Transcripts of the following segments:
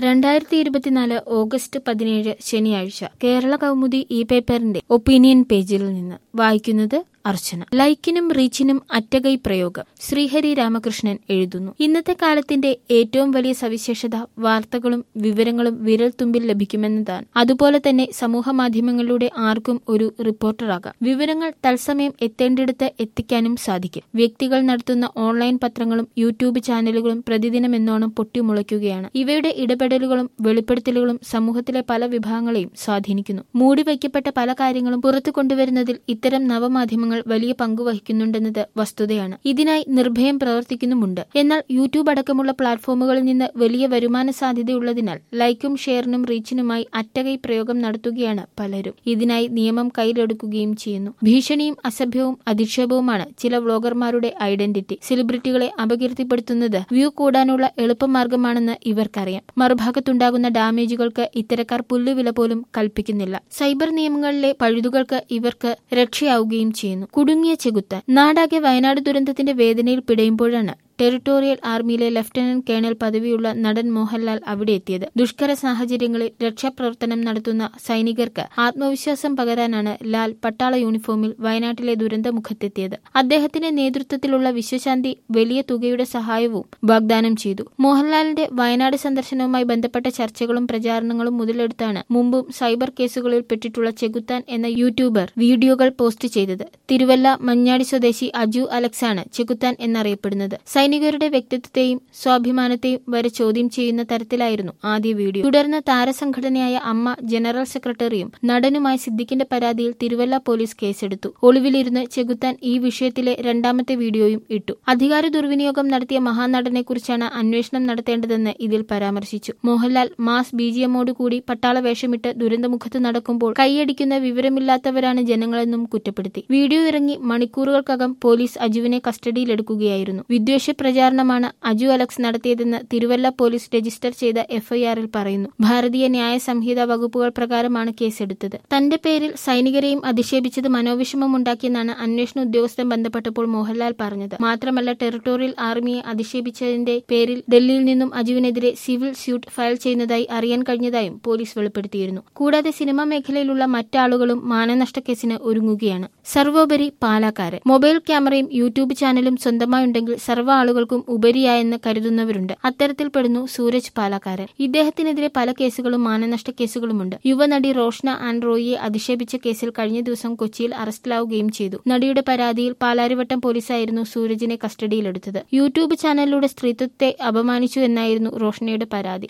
2024 August 17 ശനിയാഴ്ച കേരള കൗമുദി ഈ പേപ്പറിന്റെ ഒപ്പീനിയൻ പേജിൽ നിന്ന് വായിക്കുന്നത് അർച്ചന. ലൈക്കിനും റീച്ചിനും അറ്റകൈ പ്രയോഗം. ശ്രീഹരി രാമകൃഷ്ണൻ എഴുതുന്നു. ഇന്നത്തെ കാലത്തിന്റെ ഏറ്റവും വലിയ സവിശേഷത വാർത്തകളും വിവരങ്ങളും വിരൽ തുമ്പിൽ ലഭിക്കുമെന്നതാണ്. അതുപോലെ തന്നെ സമൂഹ മാധ്യമങ്ങളിലൂടെ ആർക്കും ഒരു റിപ്പോർട്ടറാകാം. വിവരങ്ങൾ തത്സമയം എത്തേണ്ടിടത്ത് എത്തിക്കാനും സാധിക്കും. വ്യക്തികൾ നടത്തുന്ന ഓൺലൈൻ പത്രങ്ങളും യൂട്യൂബ് ചാനലുകളും പ്രതിദിനമെന്നോണം പൊട്ടിമുളയ്ക്കുകയാണ്. ഇവയുടെ ഇടപെടലുകളും വെളിപ്പെടുത്തലുകളും സമൂഹത്തിലെ പല വിഭാഗങ്ങളെയും സ്വാധീനിക്കുന്നു. മൂടിവയ്ക്കപ്പെട്ട പല കാര്യങ്ങളും പുറത്തു കൊണ്ടുവരുന്നതിൽ ഇത്തരം നവമാധ്യമങ്ങൾ വലിയ പങ്കുവഹിക്കുന്നുണ്ടെന്നത് വസ്തുതയാണ്. ഇതിനായി നിർഭയം പ്രവർത്തിക്കുന്നുമുണ്ട്. എന്നാൽ യൂട്യൂബ് അടക്കമുള്ള പ്ലാറ്റ്ഫോമുകളിൽ നിന്ന് വലിയ വരുമാന സാധ്യതയുള്ളതിനാൽ ലൈക്കും ഷെയറിനും റീച്ചിനുമായി അറ്റകൈ പ്രയോഗം നടത്തുകയാണ് പലരും. ഇതിനായി നിയമം കയ്യിലെടുക്കുകയും ചെയ്യുന്നു. ഭീഷണിയും അസഭ്യവും അധിക്ഷേപവുമാണ് ചില വ്ളോഗർമാരുടെ ഐഡന്റിറ്റി. സെലിബ്രിറ്റികളെ അപകീർത്തിപ്പെടുത്തുന്നത് വ്യൂ കൂടാനുള്ള എളുപ്പമാർഗമാണെന്ന് ഇവർക്കറിയാം. മറുഭാഗത്തുണ്ടാകുന്ന ഡാമേജുകൾക്ക് ഇത്തരക്കാർ പുല്ലുവില പോലും കൽപ്പിക്കുന്നില്ല. സൈബർ നിയമങ്ങളിലെ പഴുതുകൾക്ക് ഇവർക്ക് രക്ഷയാവുകയും ചെയ്യുന്നു. കുടുങ്ങിയ ചെകുത്താൻ. നാടാകെ വയനാട് ദുരന്തത്തിന്റെ വേദനയിൽ പിടയുമ്പോഴാണ് ടെറിട്ടോറിയൽ ആർമിയിലെ ലഫ്റ്റനന്റ് കേണൽ പദവിയുള്ള നടൻ മോഹൻലാൽ അവിടെ എത്തിയത്. ദുഷ്കര സാഹചര്യങ്ങളിൽ രക്ഷാപ്രവർത്തനം നടത്തുന്ന സൈനികർക്ക് ആത്മവിശ്വാസം പകരാനാണ് ലാൽ പട്ടാള യൂണിഫോമിൽ വയനാട്ടിലെ ദുരന്തമുഖത്തെത്തിയത്. അദ്ദേഹത്തിന്റെ നേതൃത്വത്തിലുള്ള വിശ്വശാന്തി വലിയ തുകയുടെ സഹായവും വാഗ്ദാനം ചെയ്തു. മോഹൻലാലിന്റെ വയനാട് സന്ദർശനവുമായി ബന്ധപ്പെട്ട ചർച്ചകളും പ്രചാരണങ്ങളും മുതലെടുത്താണ് മുമ്പും സൈബർ കേസുകളിൽ പെട്ടിട്ടുള്ള ചെകുത്താൻ എന്ന യൂട്യൂബർ വീഡിയോകൾ പോസ്റ്റ് ചെയ്തത്. തിരുവല്ല മഞ്ഞാടി സ്വദേശി അജു അലക്സാണ് ചെകുത്താൻ എന്നറിയപ്പെടുന്നത്. സൈനികരുടെ വ്യക്തിത്വത്തെയും സ്വാഭിമാനത്തെയും വരെ ചോദ്യം ചെയ്യുന്ന തരത്തിലായിരുന്നു ആദ്യ വീഡിയോ. തുടർന്ന് താരസംഘടനയായ അമ്മ ജനറൽ സെക്രട്ടറിയും നടനുമായ സിദ്ദിഖിന്റെ പരാതിയിൽ തിരുവല്ല പോലീസ് കേസെടുത്തു. ഒളിവിലിരുന്ന് ചെകുത്താൻ ഈ വിഷയത്തിലെ രണ്ടാമത്തെ വീഡിയോയും ഇട്ടു. അധികാര ദുർവിനിയോഗം നടത്തിയ മഹാനടനെക്കുറിച്ചാണ് അന്വേഷണം നടത്തേണ്ടതെന്ന് ഇതിൽ പരാമർശിച്ചു. മോഹൻലാൽ മാസ് ബിജിഎമ്മോടുകൂടി പട്ടാള വേഷമിട്ട് ദുരന്തമുഖത്ത് നടക്കുമ്പോൾ കൈയടിക്കുന്ന വിവരമില്ലാത്തവരാണ് ജനങ്ങളെന്നും കുറ്റപ്പെടുത്തി. വീഡിയോ ഇറങ്ങി മണിക്കൂറുകൾക്കകം പോലീസ് അജുവിനെ കസ്റ്റഡിയിലെടുക്കുകയായിരുന്നു. വിദ്വേഷ പ്രചാരണമാണ് അജു അലക്സ് നടത്തിയതെന്ന് തിരുവല്ല പോലീസ് രജിസ്റ്റർ ചെയ്ത എഫ്ഐആറിൽ പറയുന്നു. ഭാരതീയ ന്യായ സംഹിത വകുപ്പുകൾ പ്രകാരമാണ് കേസെടുത്തത്. തന്റെ പേരിൽ സൈനികരെയും അധിക്ഷേപിച്ചത് മനോവിഷമമുണ്ടാക്കിയെന്നാണ് അന്വേഷണ ഉദ്യോഗസ്ഥൻ ബന്ധപ്പെട്ടപ്പോൾ മോഹൻലാൽ പറഞ്ഞത്. മാത്രമല്ല ടെറിട്ടോറിയൽ ആർമിയെ അധിക്ഷേപിച്ചതിന്റെ പേരിൽ ഡൽഹിയിൽ നിന്നും അജുവിനെതിരെ സിവിൽ സ്യൂട്ട് ഫയൽ ചെയ്യുന്നതായി അറിയാൻ കഴിഞ്ഞതായും പോലീസ് വെളിപ്പെടുത്തിയിരുന്നു. കൂടാതെ സിനിമാ മേഖലയിലുള്ള മറ്റാളുകളും മാനനഷ്ട കേസിന് ഒരുങ്ങുകയാണ്. സർവോപരി പാലക്കാരൻ. മൊബൈൽ ക്യാമറയും യൂട്യൂബ് ചാനലും സ്വന്തമായുണ്ടെങ്കിൽ സർവ്വ ആളുകൾക്കും ഉപരിയായെന്ന് കരുതുന്നവരുണ്ട്. അത്തരത്തിൽപ്പെടുന്നു സൂരജ് പാലക്കാരൻ. ഇദ്ദേഹത്തിനെതിരെ പല കേസുകളും മാനനഷ്ട കേസുകളുമുണ്ട്. യുവനടി റോഷ്ന ആൻഡ് റോയിയെ അധിക്ഷേപിച്ച കേസിൽ കഴിഞ്ഞ ദിവസം കൊച്ചിയിൽ അറസ്റ്റിലാവുകയും ചെയ്തു. നടിയുടെ പരാതിയിൽ പാലാരിവട്ടം പോലീസായിരുന്നു സൂരജിനെ കസ്റ്റഡിയിലെടുത്തത്. യൂട്യൂബ് ചാനലിലൂടെ സ്ത്രീത്വത്തെ അപമാനിച്ചു എന്നായിരുന്നു റോഷ്നയുടെ പരാതി.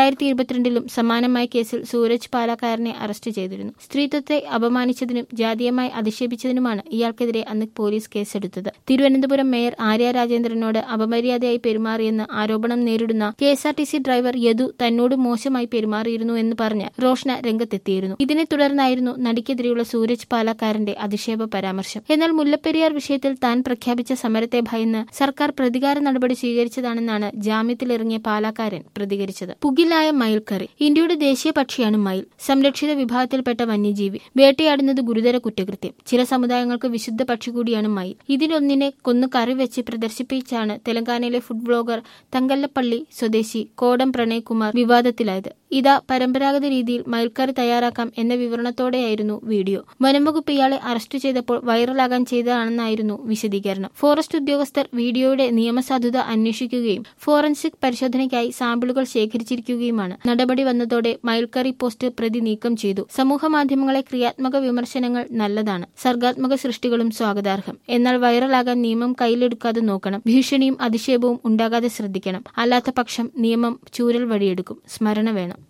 2022 സമാനമായ കേസിൽ സൂരജ് പാലക്കാരനെ അറസ്റ്റ് ചെയ്തിരുന്നു. സ്ത്രീത്വത്തെ അപമാനിച്ചതിനും ജാതീയമായി അധിക്ഷേപിച്ചതിനുമാണ് ഇയാൾക്കെതിരെ അന്ന് പോലീസ് കേസെടുത്തത്. തിരുവനന്തപുരം മേയർ ആര്യ രാജേന്ദ്രനോട് അപമര്യാദയായി പെരുമാറിയെന്ന് ആരോപണം നേരിടുന്ന KSRTC ഡ്രൈവർ യദു തന്നോട് മോശമായി പെരുമാറിയിരുന്നു എന്ന് പറഞ്ഞ് റോഷ്ന രംഗത്തെത്തിയിരുന്നു. ഇതിനെ തുടർന്നായിരുന്നു നടിക്കെതിരെയുള്ള സൂരജ് പാലക്കാരന്റെ അധിക്ഷേപ പരാമർശം. എന്നാൽ മുല്ലപ്പെരിയാർ വിഷയത്തിൽ താൻ പ്രഖ്യാപിച്ച സമരത്തെ ഭയന്ന് സർക്കാർ പ്രതികാര നടപടി സ്വീകരിച്ചതാണെന്നാണ് ജാമ്യത്തിലിറങ്ങിയ പാലക്കാരൻ പ്രതികരിച്ചത്. പുകിലായ മയിൽക്കറി. ഇന്ത്യയുടെ ദേശീയ പക്ഷിയാണ് മയിൽ. സംരക്ഷിത വിഭാഗത്തിൽപ്പെട്ട വന്യജീവി. വേട്ടയാടുന്നത് ഗുരുതര കുറ്റകൃത്യം. ചില സമുദായങ്ങൾക്ക് വിശുദ്ധ പക്ഷി കൂടിയാണ് മയിൽ. ഇതിലൊന്നിനെ കൊന്നു കറി വെച്ച് പ്രദർശിപ്പിച്ചാണ് തെലങ്കാനയിലെ ഫുഡ് വ്ളോഗർ തങ്കല്ലപ്പള്ളി സ്വദേശി കോടം പ്രണയ് കുമാർ വിവാദത്തിലായത്. ഇതാ പരമ്പരാഗത രീതിയിൽ മയിൽക്കറി തയ്യാറാക്കാം എന്ന വിവരണത്തോടെയായിരുന്നു വീഡിയോ. വനംവകുപ്പ് ഇയാളെ അറസ്റ്റ് ചെയ്തപ്പോൾ വൈറലാകാൻ ചെയ്തതാണെന്നായിരുന്നു വിശദീകരണം. ഫോറസ്റ്റ് ഉദ്യോഗസ്ഥർ വീഡിയോയുടെ നിയമസാധുത അന്വേഷിക്കുകയും ഫോറൻസിക് പരിശോധനയ്ക്കായി സാമ്പിളുകൾ ശേഖരിച്ചിരിക്കുകയുമാണ്. നടപടി വന്നതോടെ മയിൽക്കറി പോസ്റ്റ് പ്രതി നീക്കം ചെയ്തു. സമൂഹ മാധ്യമങ്ങളെ ക്രിയാത്മക വിമർശനങ്ങൾ നല്ലതാണ്. സർഗാത്മക സൃഷ്ടികളും സ്വാഗതാർഹം. എന്നാൽ വൈറലാകാൻ നിയമം കയ്യിലെടുക്കാതെ നോക്കണം. ഭീഷണിയും അധിക്ഷേപവും ഉണ്ടാകാതെ ശ്രദ്ധിക്കണം. അല്ലാത്ത പക്ഷം നിയമം ചൂരൽ വഴിയെടുക്കും. സ്മരണ വേണം.